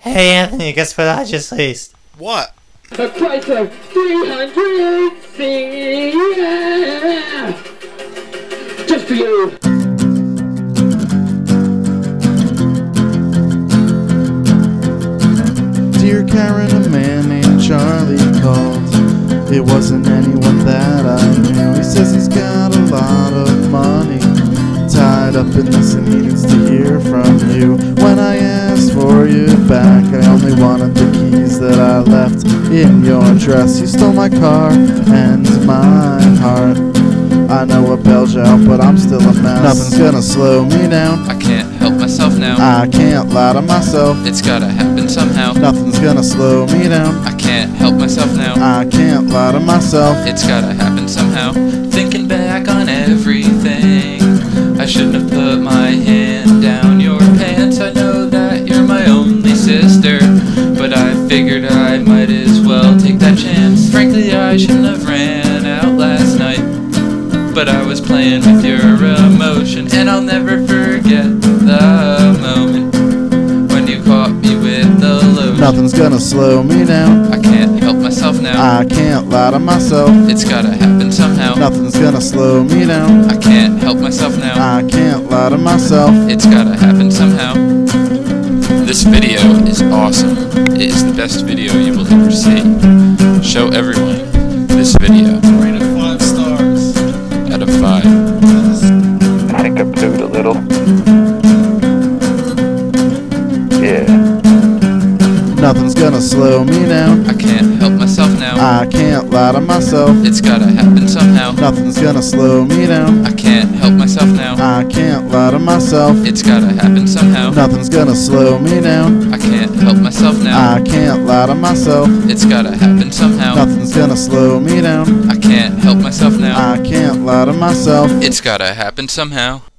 Hey Anthony, guess what I just leased? What? A Chrysler 300C, yeah! Just for you. Dear Karen, a man named Charlie called. It wasn't anyone that I knew. He says he's got a lot of money tied up in this and he needs to hear from you. When I asked for you back, I only wanted the keys that I left in your dress. You stole my car and my heart. I know a belge out, but I'm still a mess. Nothing's gonna slow me down. I can't help myself now. I can't lie to myself. It's gotta happen somehow. Nothing's gonna slow me down. I can't help myself now. I can't lie to myself. It's gotta happen somehow. Thinking back on everything, I shouldn't have put my hand down your pants. I know that you're my only sister, but I figured I might as well take that chance. Frankly, I shouldn't have ran out last night, but I was playing with your emotion, and I'll never forget the moment when you caught me with the lotion. Nothing's gonna slow me down. I can't help myself now. I can't lie to myself. It's gotta happen somehow. Nothing's gonna slow me down. I can't help myself now. I can't lie to myself. It's gotta happen somehow. This video is awesome. It is the best video you will ever see. Show everyone this video. Rate it 5 stars. Out of 5. I think I blew it a little. Yeah. Nothing's gonna slow me down. I can't help myself now. I can't lie to myself. It's gotta happen somehow. Nothing's gonna slow me down. I can't help myself now. I can't lie to myself. It's gotta happen somehow. Nothing's gonna slow me down. I can't help myself now. I can't lie to myself. It's gotta happen somehow. Nothing's gonna slow me down. I can't help myself now. I can't lie to myself. It's gotta happen somehow.